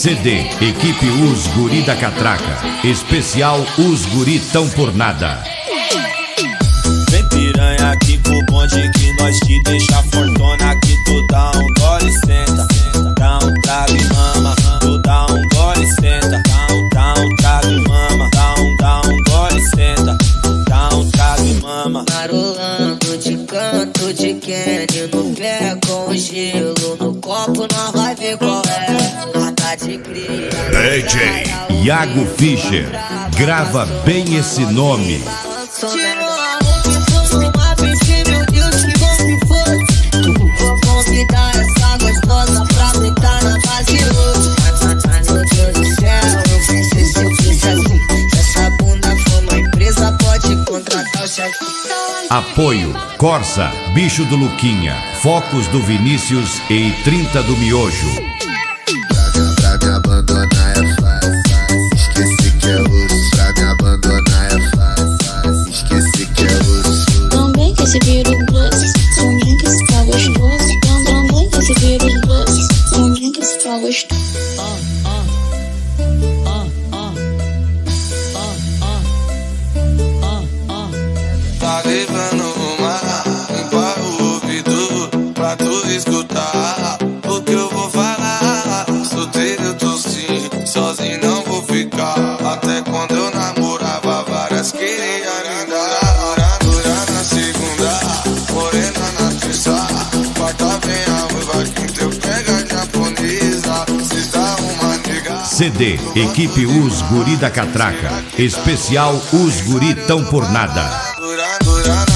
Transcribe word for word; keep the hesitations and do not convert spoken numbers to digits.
C D, equipe Os Guri da Catraca. Especial Os Guri Tão Por Nada. Vem piranha aqui pro bonde que nós te deixa fortuna. Que tu dá um gole e senta, dá um trago e mama. Tu dá um gole e senta, dá um, dá um trago e mama. Dá um, dá um gole e senta, dá um trago e mama. Marolando de canto de Kenny no pé com gelo no copo, nós vai ver qual é. Nada de cria. D J Iago Fischer, grava bem esse nome. Tirou a roupa e pôs no mapa em cima, meu Deus, que bom que fosse. Vou convidar essa gostosa pra deitar na base hoje. Mas, meu Deus do céu, eu pensei se eu fosse assim. Se essa bunda for uma empresa, pode contratar o chefe. Apoio Corsa, Bicho do Luquinha, Focos do Vinícius e trinta do Miojo. Pra me abandonar é fácil, esqueci que é osso. Pra me abandonar é fácil, esqueci que é osso. Também que esse vírus doce, também que esse tá gostoso. Também que esse vírus doce, também que esse tá gostoso. Tá levando uma, limpa o ouvido pra tu escutar o que eu vou falar. Solteiro eu tô sim, sozinho não vou ficar. Até quando eu namorava, várias queria me dar. Dura na segunda, morena na terça, quarta vem a ruiva, quinta eu pego a japonesa. Sexta uma nega. C D, equipe Os Guri da Catraca. Especial Os Guri Tão Por Nada. Dura, dura